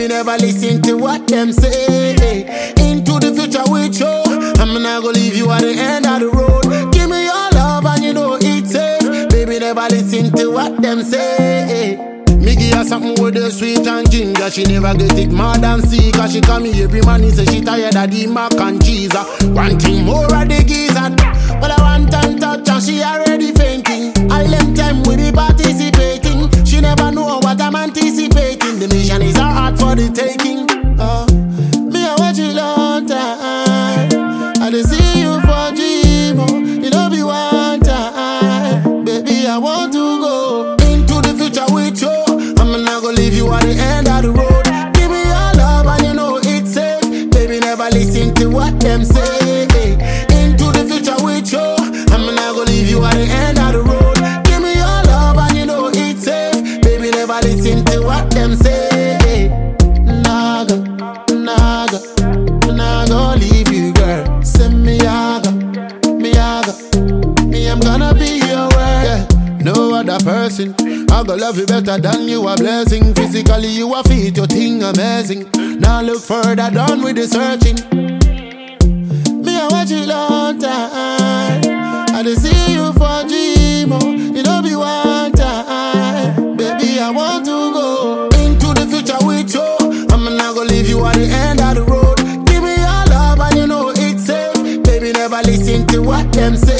Baby, never listen to what them say. Into the future with you, I'm not gonna leave you at the end of the road. Give me your love and you know it's safe. Baby, never listen to what them say. Me give her something with the sweet and ginger. She never get it mad and see. Cause she come here every man, he say she tired of the mac and cheese. One thing more of the geezer. But I want time touch and she already fainting. All them time we be participating. She never know what I'm anticipating. The mission is her heart for the taking. Me I watch you long time. I dey see you for dream. You don't be one time. Baby, I want to go into the future with you. I'm not gonna leave you at the end of the road. Give me your love and you know it's safe. Baby, never listen to what them say. Into the future with you, I'm not gonna leave you at the end of the road. Give me your love and you know it's safe. Baby, never listen to what them say. Naga, naga, nah gonna leave you, girl. Send me yaga, me I'm gonna be your word. Yeah, no other person I go love you better than you a blessing. Physically you a fit, your thing amazing. Now look further, done with the searching. Me I watch you long time. I dey see you for dream. You don't be one time. Baby, I want to go into the future with you. I'm not gonna leave you at the end of the road. Give me your love and you know it's safe. Baby, never listen to what them say.